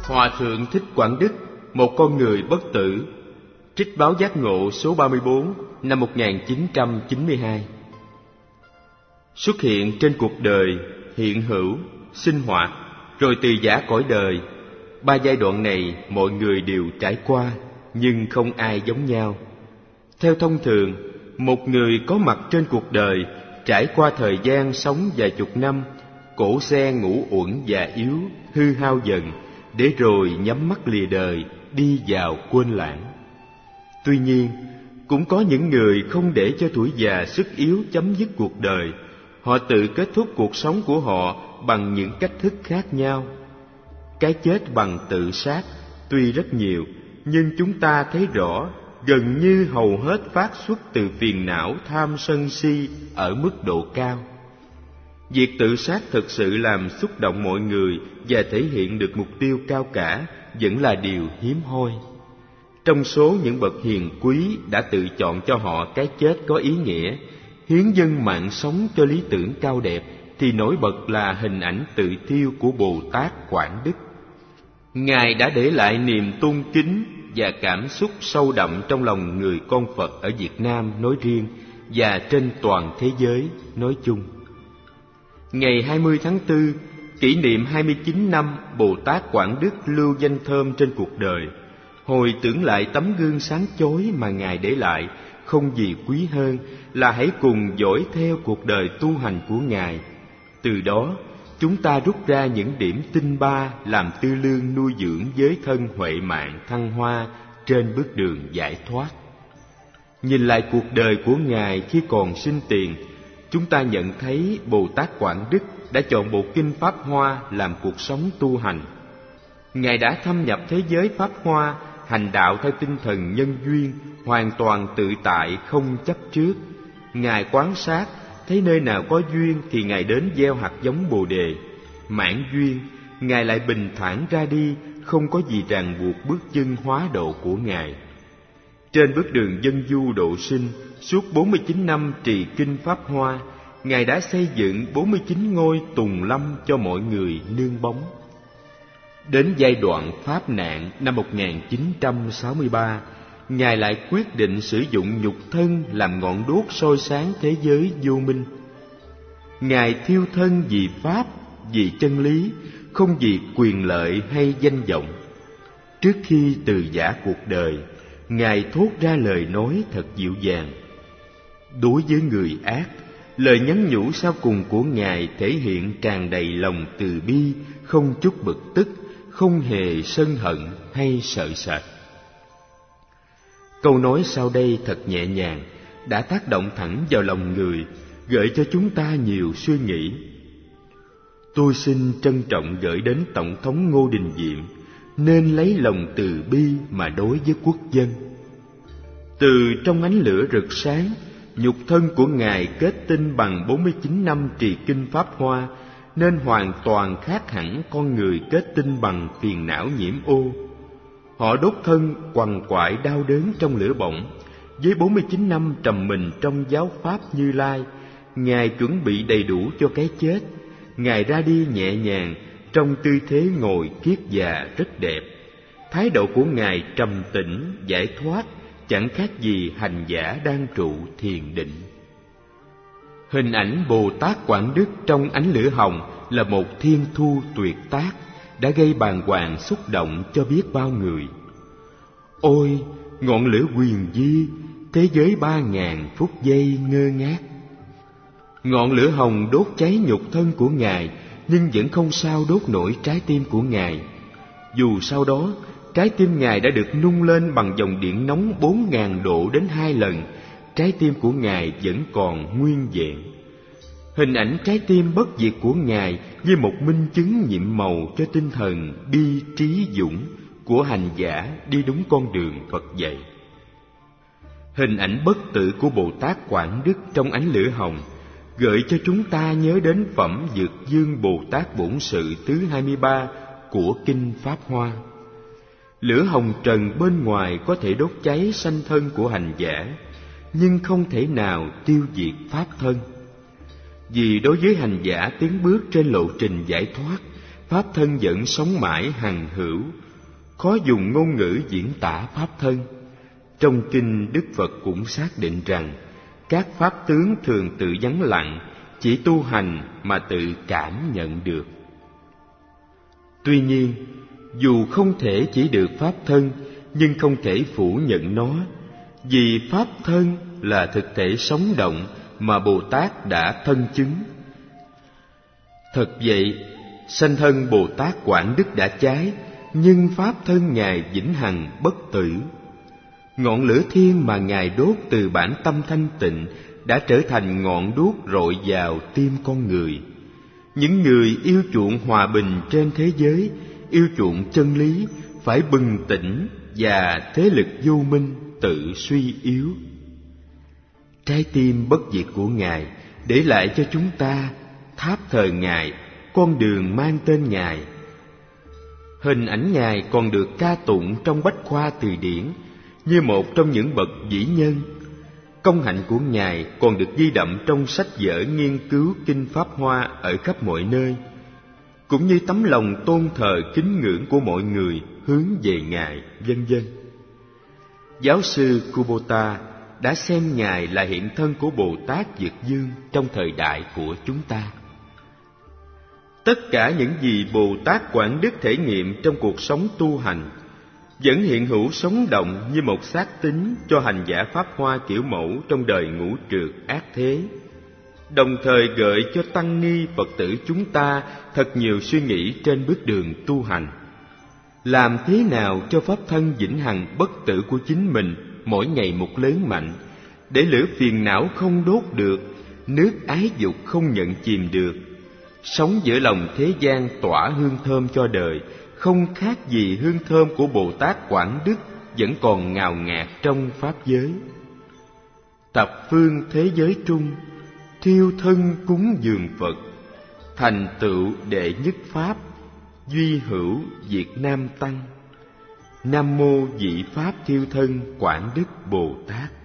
Hòa thượng Thích Quảng Đức, một con người bất tử. Trích báo Giác Ngộ số 34 năm 1992. Xuất hiện trên cuộc đời, hiện hữu, sinh hoạt, rồi từ giã cõi đời. Ba giai đoạn này mọi người đều trải qua, nhưng không ai giống nhau. Theo thông thường, một người có mặt trên cuộc đời trải qua thời gian sống vài chục năm, cổ xe ngủ uẩn già yếu, hư hao dần, để rồi nhắm mắt lìa đời, đi vào quên lãng. Tuy nhiên, cũng có những người không để cho tuổi già sức yếu chấm dứt cuộc đời. Họ tự kết thúc cuộc sống của họ bằng những cách thức khác nhau. Cái chết bằng tự sát tuy rất nhiều, nhưng chúng ta thấy rõ gần như hầu hết phát xuất từ phiền não tham sân si ở mức độ cao. Việc tự sát thực sự làm xúc động mọi người và thể hiện được mục tiêu cao cả vẫn là điều hiếm hoi. Trong số những bậc hiền quý đã tự chọn cho họ cái chết có ý nghĩa, hiến dâng mạng sống cho lý tưởng cao đẹp, thì nổi bật là hình ảnh tự thiêu của Bồ Tát Quảng Đức. Ngài đã để lại niềm tôn kính và cảm xúc sâu đậm trong lòng người con Phật ở Việt Nam nói riêng và trên toàn thế giới nói chung. Ngày 20 tháng 4, kỷ niệm 29 năm Bồ Tát Quảng Đức lưu danh thơm trên cuộc đời, hồi tưởng lại tấm gương sáng chói mà Ngài để lại, không gì quý hơn là hãy cùng dõi theo cuộc đời tu hành của Ngài. Từ đó, chúng ta rút ra những điểm tinh ba làm tư lương nuôi dưỡng giới thân huệ mạng thăng hoa trên bước đường giải thoát. Nhìn lại cuộc đời của Ngài khi còn sinh tiền, chúng ta nhận thấy Bồ Tát Quảng Đức đã chọn bộ kinh Pháp Hoa làm cuộc sống tu hành. Ngài đã thâm nhập thế giới Pháp Hoa, hành đạo theo tinh thần nhân duyên, hoàn toàn tự tại, không chấp trước. Ngài quan sát, thấy nơi nào có duyên thì Ngài đến gieo hạt giống Bồ Đề. Mãn duyên, Ngài lại bình thản ra đi, không có gì ràng buộc bước chân hóa độ của Ngài. Trên bước đường dân du độ sinh, suốt 49 năm trì kinh Pháp Hoa, Ngài đã xây dựng 49 ngôi tùng lâm cho mọi người nương bóng. Đến giai đoạn Pháp nạn năm 1963, Ngài lại quyết định sử dụng nhục thân làm ngọn đuốc soi sáng thế giới vô minh. Ngài thiêu thân vì Pháp, vì chân lý, không vì quyền lợi hay danh vọng. Trước khi từ giã cuộc đời, Ngài thốt ra lời nói thật dịu dàng. Đối với người ác, lời nhắn nhủ sau cùng của Ngài thể hiện tràn đầy lòng từ bi, không chút bực tức, không hề sân hận hay sợ sệt. Câu nói sau đây thật nhẹ nhàng, đã tác động thẳng vào lòng người, gợi cho chúng ta nhiều suy nghĩ. Tôi xin trân trọng gửi đến Tổng thống Ngô Đình Diệm, nên lấy lòng từ bi mà đối với quốc dân. Từ trong ánh lửa rực sáng, nhục thân của Ngài kết tinh bằng 49 năm trì kinh Pháp Hoa, nên hoàn toàn khác hẳn con người kết tinh bằng phiền não nhiễm ô. Họ đốt thân quằn quại đau đớn trong lửa bỏng. Với 49 năm trầm mình trong giáo pháp Như Lai, Ngài chuẩn bị đầy đủ cho cái chết. Ngài ra đi nhẹ nhàng, trong tư thế ngồi kiết già rất đẹp. Thái độ của Ngài trầm tĩnh, giải thoát, chẳng khác gì hành giả đang trụ thiền định. Hình ảnh Bồ Tát Quảng Đức trong ánh lửa hồng là một thiên thu tuyệt tác, đã gây bàng hoàng xúc động cho biết bao người. Ôi, ngọn lửa huyền vi, thế giới 3000 phút giây ngơ ngác. Ngọn lửa hồng đốt cháy nhục thân của Ngài, nhưng vẫn không sao đốt nổi trái tim của Ngài. Dù sau đó, trái tim Ngài đã được nung lên bằng dòng điện nóng 4000 độ đến 2 lần, trái tim của Ngài vẫn còn nguyên vẹn. Hình ảnh trái tim bất diệt của Ngài như một minh chứng nhiệm màu cho tinh thần bi trí dũng của hành giả đi đúng con đường Phật dạy. Hình ảnh bất tử của Bồ Tát Quảng Đức trong ánh lửa hồng gợi cho chúng ta nhớ đến phẩm Dược Dương Bồ Tát Bổn Sự thứ 23 của kinh Pháp Hoa. Lửa hồng trần bên ngoài có thể đốt cháy sanh thân của hành giả, nhưng không thể nào tiêu diệt pháp thân. Vì đối với hành giả tiến bước trên lộ trình giải thoát, Pháp thân vẫn sống mãi hằng hữu, khó dùng ngôn ngữ diễn tả Pháp thân. Trong kinh, Đức Phật cũng xác định rằng các Pháp tướng thường tự vắng lặng, chỉ tu hành mà tự cảm nhận được. Tuy nhiên, dù không thể chỉ được Pháp thân, nhưng không thể phủ nhận nó, vì Pháp thân là thực thể sống động mà Bồ Tát đã thân chứng. Thật vậy, sanh thân Bồ Tát Quảng Đức đã cháy, nhưng Pháp thân Ngài vĩnh hằng bất tử. Ngọn lửa thiên mà Ngài đốt từ bản tâm thanh tịnh đã trở thành ngọn đuốc rọi vào tim con người. Những người yêu chuộng hòa bình trên thế giới, yêu chuộng chân lý, phải bừng tỉnh và thế lực vô minh tự suy yếu. Trái tim bất diệt của Ngài để lại cho chúng ta tháp thờ Ngài, con đường mang tên Ngài. Hình ảnh Ngài còn được ca tụng trong Bách Khoa Từ Điển như một trong những bậc vĩ nhân. Công hạnh của Ngài còn được ghi đậm trong sách vở nghiên cứu kinh Pháp Hoa ở khắp mọi nơi, cũng như tấm lòng tôn thờ kính ngưỡng của mọi người hướng về Ngài, vân vân. Giáo sư Kubota đã xem Ngài là hiện thân của Bồ Tát Dược Dương trong thời đại của chúng ta. Tất cả những gì Bồ Tát Quảng Đức thể nghiệm trong cuộc sống tu hành vẫn hiện hữu sống động như một xác tín cho hành giả Pháp Hoa kiểu mẫu trong đời ngũ trượt ác thế, đồng thời gợi cho tăng ni Phật tử chúng ta thật nhiều suy nghĩ trên bước đường tu hành. Làm thế nào cho Pháp thân vĩnh hằng bất tử của chính mình mỗi ngày một lớn mạnh, để lửa phiền não không đốt được, nước ái dục không nhận chìm được, sống giữa lòng thế gian tỏa hương thơm cho đời, không khác gì hương thơm của Bồ Tát Quảng Đức vẫn còn ngào ngạt trong Pháp giới. Tập phương thế giới trung, thiêu thân cúng dường Phật, thành tựu đệ nhất Pháp, duy hữu Việt Nam Tăng. Nam mô Vị Pháp Thiêu Thân Quảng Đức Bồ Tát.